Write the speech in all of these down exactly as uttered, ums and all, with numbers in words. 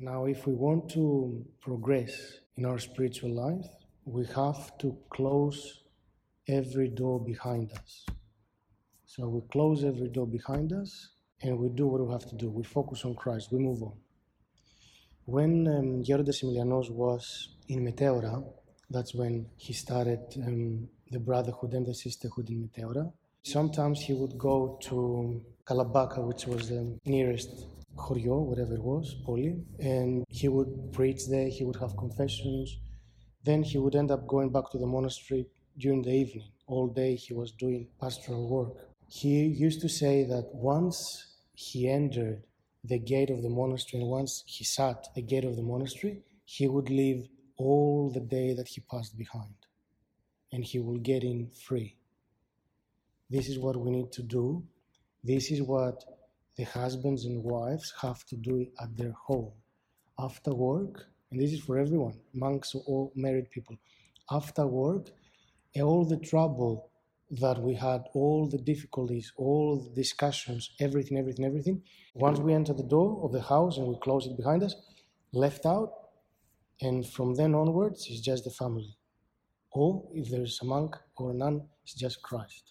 Now, if we want to progress in our spiritual life, we have to close every door behind us. So we close every door behind us and we do what we have to do. We focus on Christ, we move on. When um, Gerondas Emilianos was in Meteora, that's when he started um, the brotherhood and the sisterhood in Meteora. Sometimes he would go to Kalabaka, which was the nearest Chorio, whatever it was, Poli, and he would preach there, he would have confessions. Then he would end up going back to the monastery during the evening. All day he was doing pastoral work. He used to say that once he entered the gate of the monastery and once he sat at the gate of the monastery, he would leave all the day that he passed behind and he will get in free. This is what we need to do. This is what the husbands and wives have to do at their home. After work, and this is for everyone, monks or married people, after work, all the trouble that we had, all the difficulties, all the discussions, everything, everything, everything, once we enter the door of the house and we close it behind us, left out, and from then onwards, it's just the family. Or if there's a monk or a nun, it's just Christ.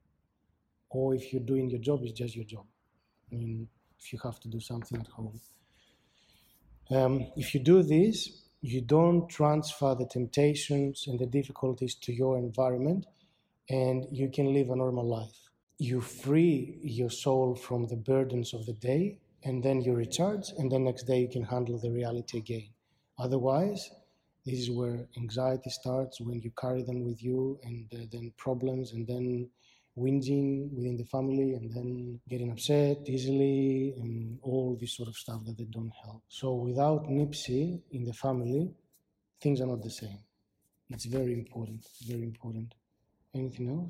Or if you're doing your job, it's just your job. I mean, if you have to do something at home. Um, if you do this, you don't transfer the temptations and the difficulties to your environment, and you can live a normal life. You free your soul from the burdens of the day, and then you recharge, and then next day you can handle the reality again. Otherwise, this is where anxiety starts, when you carry them with you, and uh, then problems, and then whinging within the family, and then getting upset easily, and all this sort of stuff that they don't help. So without Nipsi in the family, things are not the same. It's very important, very important. Anything else?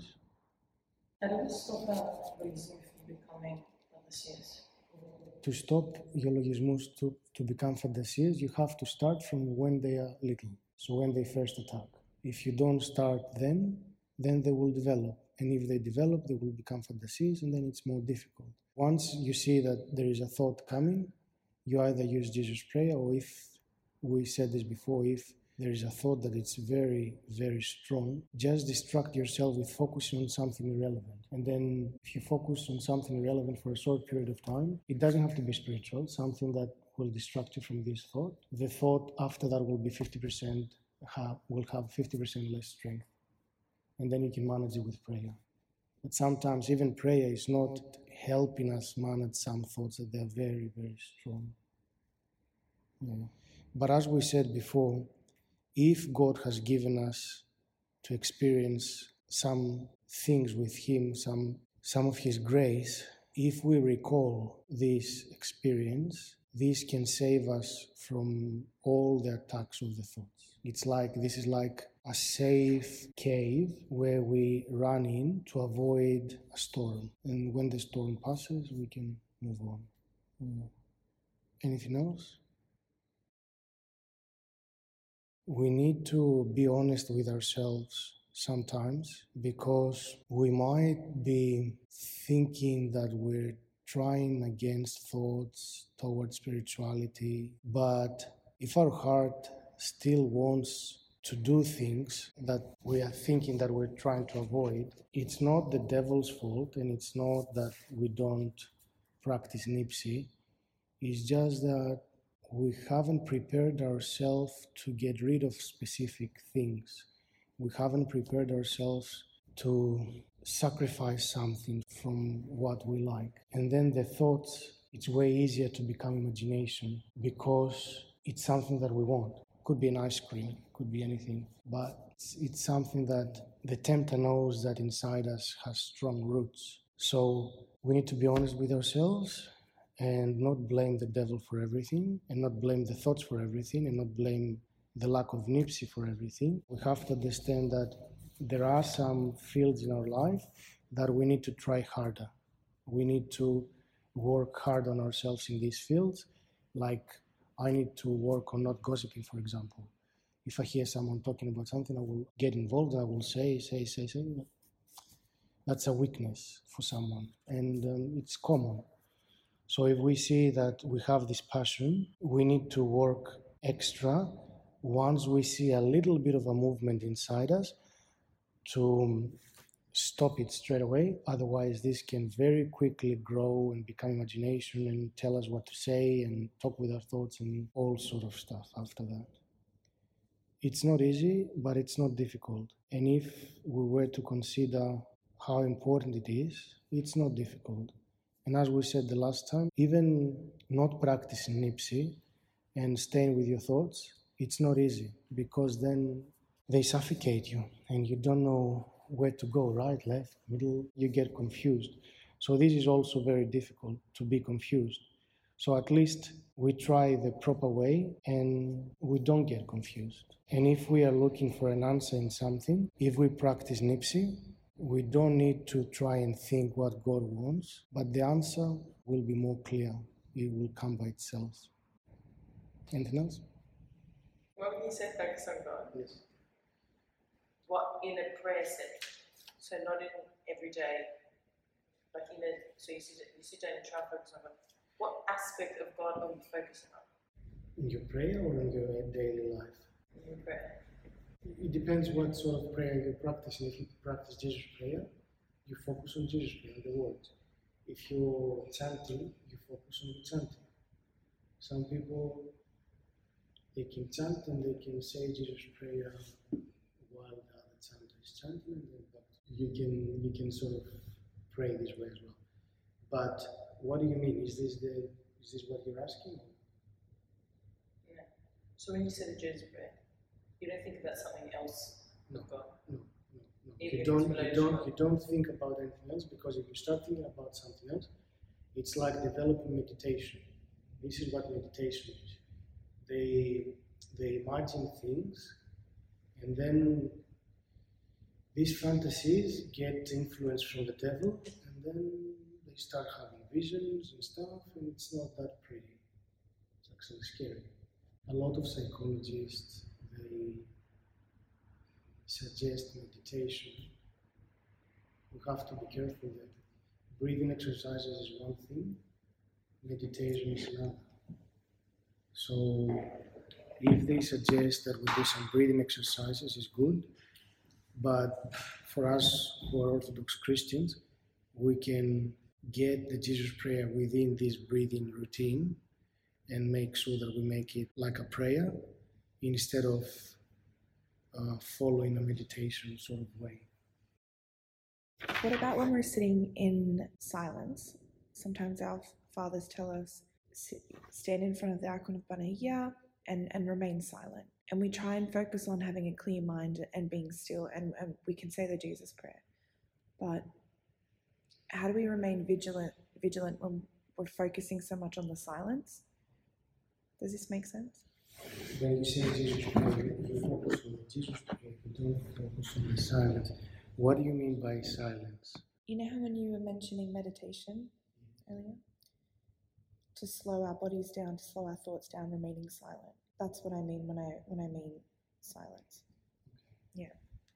How do we stop our reason from becoming fantasias? To stop your logismus to, to become fantasias, you have to start from when they are little, so when they first attack. If you don't start then, then they will develop. And if they develop, they will become fantasies, and then it's more difficult. Once you see that there is a thought coming, you either use Jesus prayer, or if, we said this before, if there is a thought that it's very, very strong, just distract yourself with focusing on something irrelevant. And then if you focus on something irrelevant for a short period of time, it doesn't have to be spiritual, something that will distract you from this thought. The thought after that will be fifty percent, have, will have fifty percent less strength. And then you can manage it with prayer. But sometimes even prayer is not helping us manage some thoughts that they're very, very strong. Yeah. But as we said before, if God has given us to experience some things with Him, some, some of His grace, if we recall this experience, this can save us from all the attacks of the thoughts. It's like, this is like a safe cave where we run in to avoid a storm. And when the storm passes, we can move on. Yeah. Anything else? We need to be honest with ourselves sometimes, because we might be thinking that we're trying against thoughts towards spirituality, but if our heart still wants to do things that we are thinking that we're trying to avoid, it's not the devil's fault, and it's not that we don't practice Nipsi. It's just that we haven't prepared ourselves to get rid of specific things. We haven't prepared ourselves to sacrifice something from what we like. And then the thoughts, it's way easier to become imagination because it's something that we want. Could be an ice cream, could be anything, but it's, it's something that the tempter knows that inside us has strong roots. So we need to be honest with ourselves and not blame the devil for everything, and not blame the thoughts for everything, and not blame the lack of Nipsi for everything. We have to understand that there are some fields in our life that we need to try harder. We need to work hard on ourselves in these fields, like I need to work on not gossiping, for example. If I hear someone talking about something, I will get involved, I will say, say, say, say. That's a weakness for someone, and um, it's common. So if we see that we have this passion, we need to work extra once we see a little bit of a movement inside us to stop it straight away. Otherwise, this can very quickly grow and become imagination and tell us what to say and talk with our thoughts and all sort of stuff after that. It's not easy, but it's not difficult. And if we were to consider how important it is, it's not difficult. And as we said the last time, even not practicing Nipsi and staying with your thoughts, it's not easy, because then they suffocate you and you don't know where to go, right, left, middle, you get confused. So this is also very difficult, to be confused. So at least we try the proper way and we don't get confused. And if we are looking for an answer in something, if we practice Nipsi, we don't need to try and think what God wants, but the answer will be more clear. It will come by itself. Anything else? Well, when you say focus on God, Yes. what in a prayer setting? So not in every day, like in a, so you sit, you sit down and try and focus on God. What aspect of God are you focusing on? In your prayer or in your daily life? In your prayer. It depends what sort of prayer you're practicing. If you practice Jesus prayer, you focus on Jesus prayer, the words. If you're chanting, you focus on the chanting. Some people, they can chant and they can say Jesus prayer while the other chanter is chanting, and then but you can you can sort of pray this way as well. But what do you mean? Is this the is this what you're asking? Yeah. So when you say the Jesus prayer, you don't think about something else No. of God. No, no, no. Even You if don't, it's you related don't, to- you don't think about anything else, because if you start thinking about something else, it's like developing meditation. This is what meditation is. They, they imagine things, and then these fantasies get influence from the devil, and then they start having visions and stuff, and it's not that pretty. It's actually scary. A lot of psychologists, they suggest meditation. We have to be careful that breathing exercises is one thing, meditation is another. So if they suggest that we do some breathing exercises, is good. But for us who are Orthodox Christians, we can get the Jesus prayer within this breathing routine and make sure that we make it like a prayer instead of uh, following a meditation sort of way. What about when we're sitting in silence? Sometimes our fathers tell us, sit, stand in front of the icon of Banaya and, and remain silent. And we try and focus on having a clear mind and being still, and, and we can say the Jesus prayer. But how do we remain vigilant, vigilant when we're focusing so much on the silence? Does this make sense? When you say Jesus prayer, you focus on the Jesus prayer, you don't focus on the silence. What do you mean by silence? You know how when you were mentioning meditation earlier? To slow our bodies down, to slow our thoughts down, remaining silent. That's what I mean when I when I mean silence. Yeah.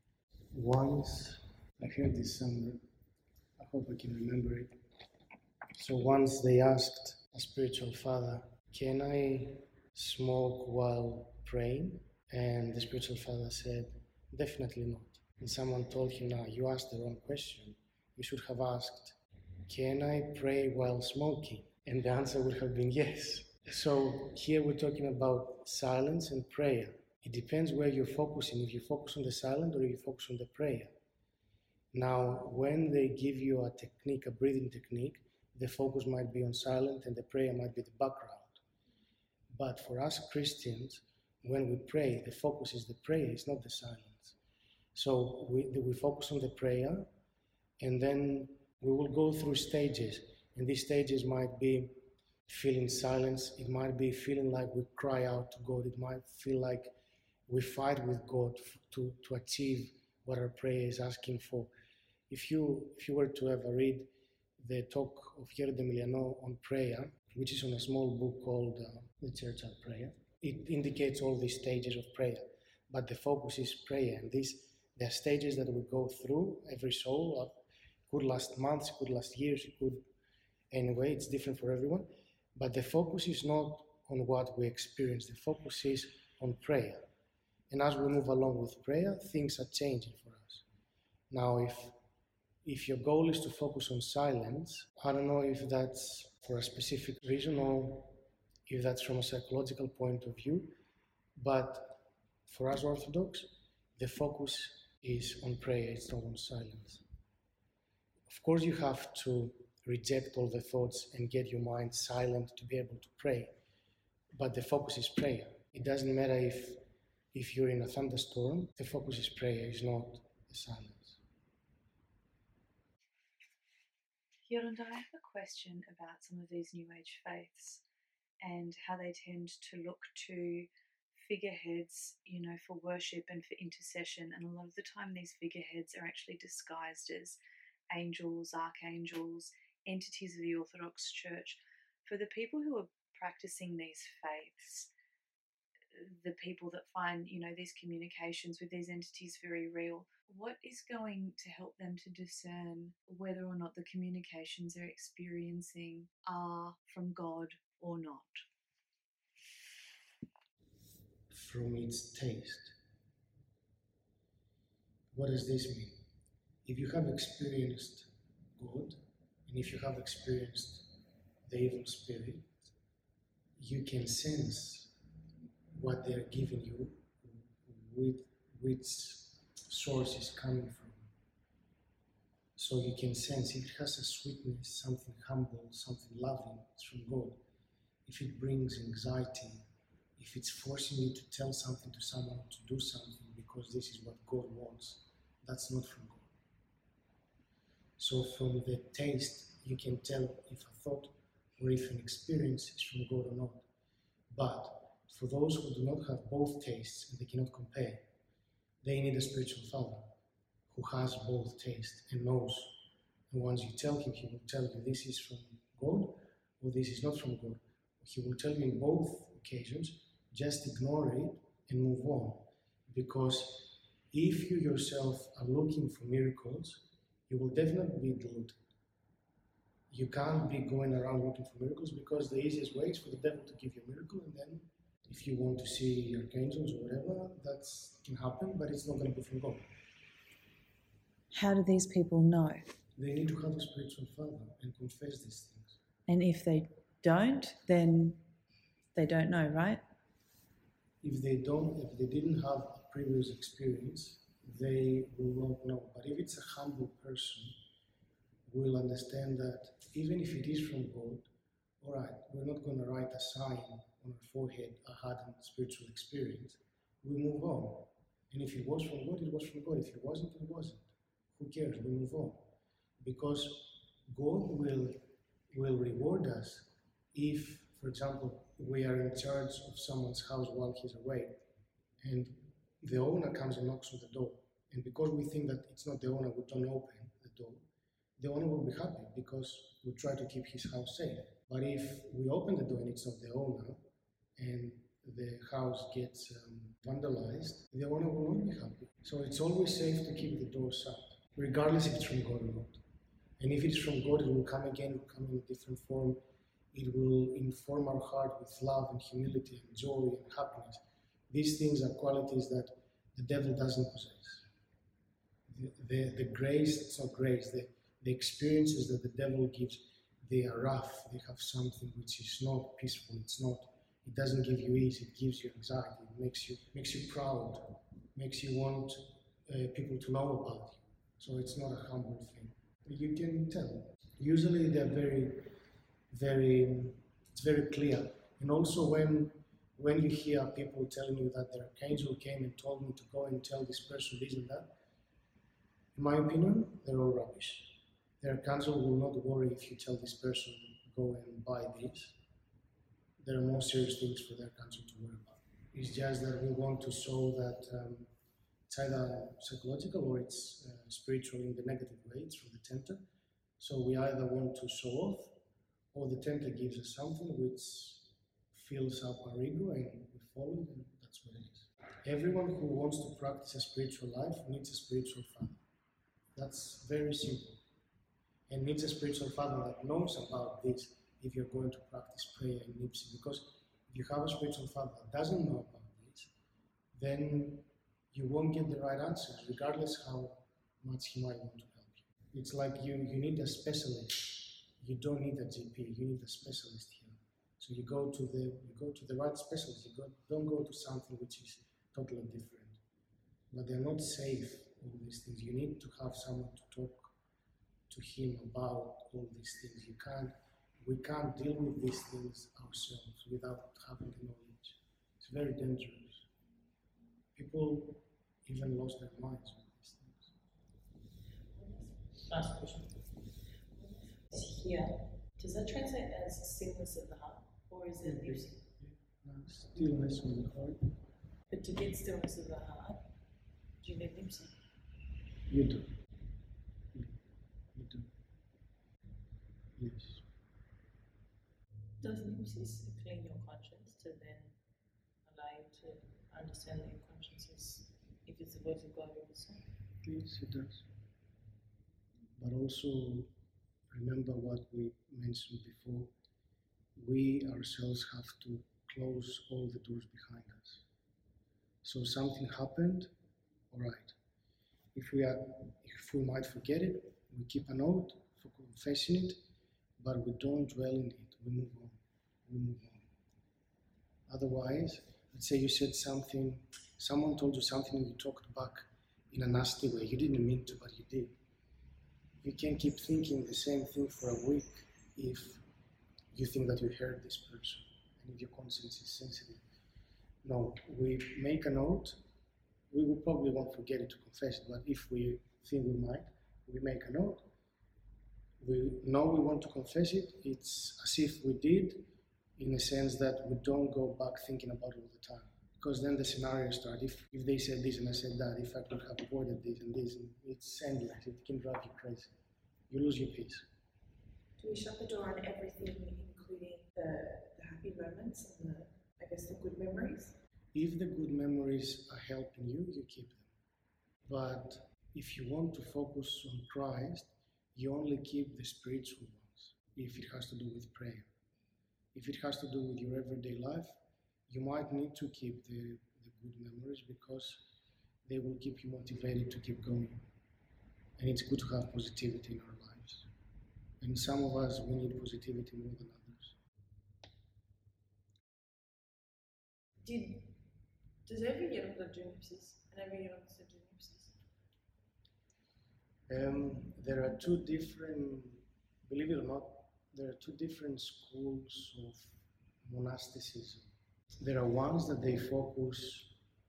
Once, I heard this somewhere, I hope I can remember it. So once they asked a spiritual father, can I smoke while praying? And the spiritual father said, definitely not. And someone told him, no, you asked the wrong question. You should have asked, can I pray while smoking? And the answer would have been yes. So here we're talking about silence and prayer. It depends where you're focusing, if you focus on the silent or if you focus on the prayer. Now, when they give you a technique, a breathing technique, the focus might be on silent and the prayer might be the background. But for us Christians, when we pray, the focus is the prayer, it's not the silence. So we, we focus on the prayer, and then we will go through stages. And these stages might be feeling silence, it might be feeling like we cry out to God, it might feel like we fight with God to, to achieve what our prayer is asking for. If you, if you were to ever read the talk of Piero d'Emiliano on prayer, which is on a small book called uh, The Church at Prayer, it indicates all these stages of prayer, but the focus is prayer. And these, there are stages that we go through, every soul. It could last months, it could last years, it could anyway, it's different for everyone, but the focus is not on what we experience, the focus is on prayer. And as we move along with prayer, things are changing for us. Now, if if your goal is to focus on silence, I don't know if that's for a specific reason or if that's from a psychological point of view, but for us Orthodox, the focus is on prayer, it's not on silence. Of course, you have to reject all the thoughts and get your mind silent to be able to pray, but the focus is prayer. It doesn't matter if if you're in a thunderstorm, the focus is prayer, it's not the silence. Yolanda, I have a question about some of these New Age faiths and how they tend to look to figureheads, you know, for worship and for intercession. And a lot of the time these figureheads are actually disguised as angels, archangels, entities of the Orthodox Church. For the people who are practicing these faiths, the people that find, you know, these communications with these entities very real, what is going to help them to discern whether or not the communications they're experiencing are from God or not? From its taste. What does this mean? If you have experienced God, and if you have experienced the evil spirit, you can sense what they're giving you, with which source is coming from. So you can sense if it has a sweetness, something humble, something loving, it's from God. If it brings anxiety, if it's forcing you to tell something to someone, to do something because this is what God wants, that's not from God. So from the taste, you can tell if a thought or if an experience is from God or not. But for those who do not have both tastes and they cannot compare, they need a spiritual father who has both taste and knows. And once you tell him, he will tell you this is from God or this is not from God. He will tell you in both occasions, just ignore it and move on. Because if you yourself are looking for miracles, you will definitely be deluded. You can't be going around looking for miracles because the easiest way is for the devil to give you a miracle, and then if you want to see archangels or whatever, that can happen, but it's not going to be from God. How do these people know? They need to have a spiritual father and confess these things. And if they don't, then they don't know, right? If they don't, if they didn't have a previous experience, they will not know. But if it's a humble person, will understand that even if it is from God, all right, we're not going to write a sign on our forehead, I had a spiritual experience. We move on. And if it was from God, it was from God. If it wasn't, it wasn't. Who cares? We move on. Because God will, will reward us if, for example, we are in charge of someone's house while he's away, and the owner comes and knocks on the door. And because we think that it's not the owner, we don't open the door, the owner will be happy because we try to keep his house safe. But if we open the door and it's not the owner, and the house gets um, vandalized, the owner will not be happy. So it's always safe to keep the door shut, regardless if it's from God or not. And if it's from God, it will come again, it will come in a different form. It will inform our heart with love and humility and joy and happiness. These things are qualities that the devil doesn't possess. The, the, the grace, it's not grace, the, the experiences that the devil gives, they are rough. They have something which is not peaceful. It's not, it doesn't give you ease, it gives you anxiety. It makes you, makes you proud, makes you want uh, people to know about you. So it's not a humble thing. You can tell. Usually they're very, very, it's very clear. And also when when you hear people telling you that their archangel came and told me to go and tell this person this and that, in my opinion, they're all rubbish. Their archangel will not worry if you tell this person, go and buy this. There are more serious things for their archangel to worry about. It's just that we want to show that um, it's either psychological or it's uh, spiritual in the negative way, it's from the tempter. So we either want to show off, or the tempter gives us something which fills up our ego and we follow it, and that's what it is. Everyone who wants to practice a spiritual life needs a spiritual father. That's very simple. and needs a spiritual father that knows about this if you're going to practice prayer in Nipsi. Because if you have a spiritual father that doesn't know about this, then you won't get the right answers, regardless how much he might want to help you. It's like you, you need a specialist. You don't need a G P, you need a specialist here. So you go to the you go to the right specialist. You go, don't go to something which is totally different. But they're not safe, all these things. You need to have someone to talk to him about all these things. You can't we can't deal with these things ourselves without having the knowledge. It's very dangerous. People even lost their minds with these things. Last question. Here, does that translate as stillness of the heart, or is it Yeah, Nipsi? yeah. Stillness of the heart. But to get stillness of the heart, do you need Nipsi? You do. You, you do. Yes. Does Nipsi clean your conscience to then allow you to understand that your conscience is, if it's the voice of God or the Son? Yes, it does. But also remember what we mentioned before. We ourselves have to close all the doors behind us. So something happened, all right. If we are, if we might forget it, we keep a note for confessing it, but we don't dwell in it. We move on. We move on. Otherwise, let's say you said something, someone told you something and you talked back in a nasty way. You didn't mean to, but you did. You can't keep thinking the same thing for a week if you think that you heard this person and if your conscience is sensitive. No, we make a note. We will probably won't forget it to confess it, but if we think we might, we make a note. We know we want to confess it. It's as if we did, in a sense that we don't go back thinking about it all the time. Because then the scenario starts. If, if they said this and I said that, if I could have avoided this and this, and it's endless. It can drive you crazy. You lose your peace. Do we shut the door on everything, including the, the happy moments and the, I guess, the good memories? If the good memories are helping you, you keep them. But if you want to focus on Christ, you only keep the spiritual ones, if it has to do with prayer. If it has to do with your everyday life, you might need to keep the, the good memories because they will keep you motivated to keep going. And it's good to have positivity in our lives. And some of us, we need positivity more than others. Did, does every year do Nipsis and every year also do Nipsis? Um, there are two different, believe it or not, there are two different schools of monasticism. There are ones that they focus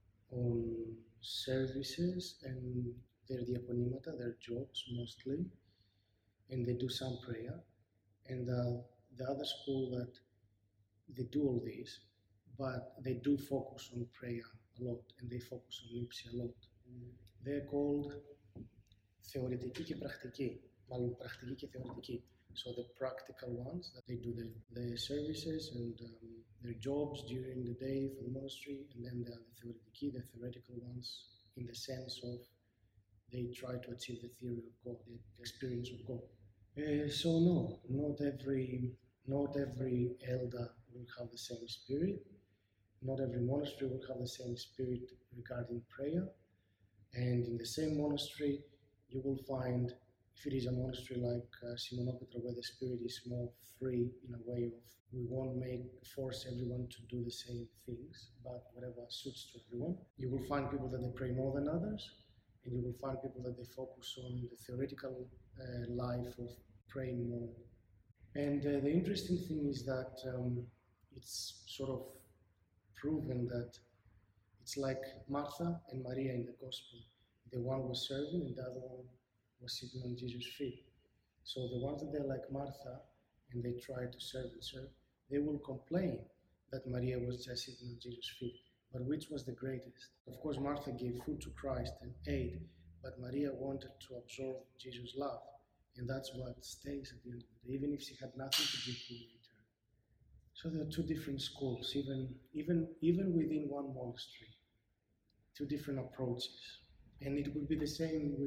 on services and their diaconimata, their jobs mostly, and they do some prayer. And uh, the other school that they do all this, but they do focus on prayer a lot, and they focus on Nipsi a lot. Mm. They're called θεωρητική και πρακτική, μάλλον πρακτική και θεωρητική. So the practical ones, that they do the, the services and um, their jobs during the day for the monastery, and then the, the theoretiki, the theoretical ones, in the sense of they try to achieve the theory of God, the experience of God. Uh, so no, not every, not every elder will have the same spirit. Not every monastery will have the same spirit regarding prayer. And in the same monastery, you will find, if it is a monastery like uh, Simonopetra, where the spirit is more free in a way of we won't make force everyone to do the same things, but whatever suits to everyone. You will find people that they pray more than others, and you will find people that they focus on the theoretical uh, life of praying more. And uh, the interesting thing is that um, it's sort of proven that it's like Martha and Maria in the Gospel. The one was serving and the other one was sitting on Jesus' feet. So the ones that they're like Martha and they try to serve and serve, they will complain that Maria was just sitting on Jesus' feet. But which was the greatest? Of course, Martha gave food to Christ and ate, but Maria wanted to absorb Jesus' love. And that's what stays at the end of the day, even if she had nothing to give him in return. So there are two different schools, even, even, even within one monastery, two different approaches. And it would be the same with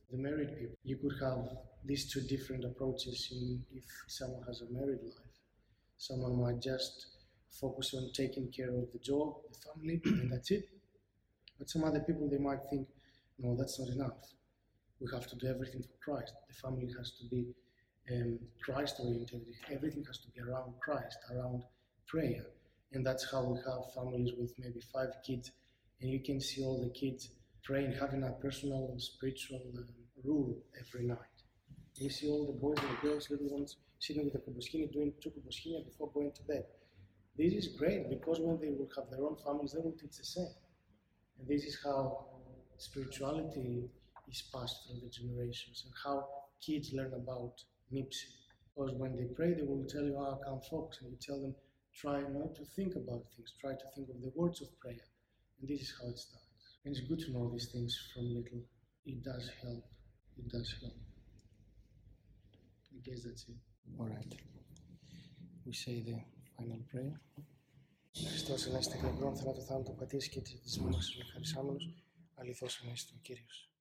the married people. You could have these two different approaches in if someone has a married life. Someone might just focus on taking care of the job, the family, and that's it. But some other people, they might think, no, that's not enough. We have to do everything for Christ. The family has to be um, Christ-oriented. Everything has to be around Christ, around prayer. And that's how we have families with maybe five kids, and you can see all the kids praying, having a personal and spiritual um, rule every night. You see all the boys and the girls, little ones, sitting with a kubuskini, doing two kubuskini before going to bed. This is great, because when they will have their own families, they will teach the same. And this is how spirituality is passed through the generations, and how kids learn about Nipsi. Because when they pray, they will tell you, oh, I can't focus, and you tell them, try not to think about things, try to think of the words of prayer. And this is how it starts. And it's good to know these things from little. It does help. It does help. I guess that's it. All right. We say the final prayer. Χριστός Ανέστη, και εγκρόν θανάτου θάνατο πατήσεις και της μοναξής με χαρισάμενος, αληθώς Ανέστη ο Κύριος.